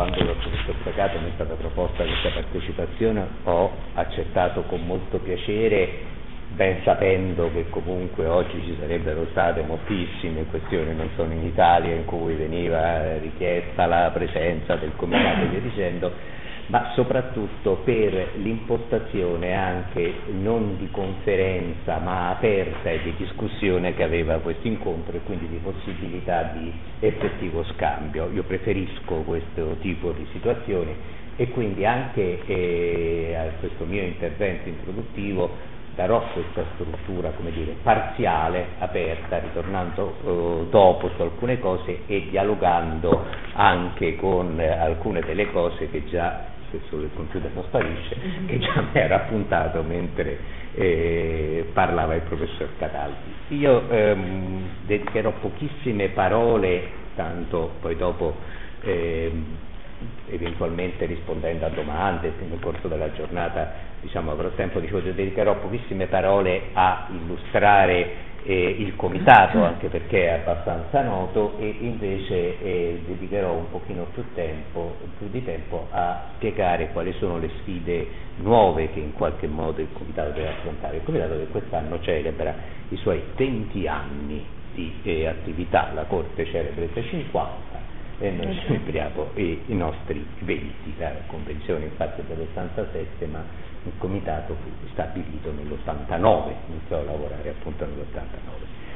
quando dal professor Precato mi è stata proposta questa partecipazione ho accettato con molto piacere, ben sapendo che comunque oggi ci sarebbero state moltissime questioni, non solo in Italia, in cui veniva richiesta la presenza del comitato e via dicendo, ma soprattutto per l'impostazione anche non di conferenza ma aperta e di discussione che aveva questo incontro, e quindi di possibilità di effettivo scambio. Io preferisco questo tipo di situazioni e quindi anche a questo mio intervento introduttivo darò questa struttura, come dire, parziale, aperta, ritornando dopo su alcune cose e dialogando anche con alcune delle cose che già, se solo il computer non sparisce, che già mi era appuntato mentre parlava il professor Cataldi. Io dedicherò pochissime parole, tanto poi dopo eventualmente rispondendo a domande nel corso della giornata avrò tempo, dedicherò pochissime parole a illustrare il comitato, anche perché è abbastanza noto, e invece dedicherò un pochino più di tempo a spiegare quali sono le sfide nuove che in qualche modo il comitato deve affrontare. Il comitato che quest'anno celebra i suoi 20 anni di attività, la Corte celebra i 50 e noi celebriamo i nostri 20. La convenzione infatti è dell'87, ma il comitato fu stabilito nell'89, iniziò a lavorare appunto nell'89.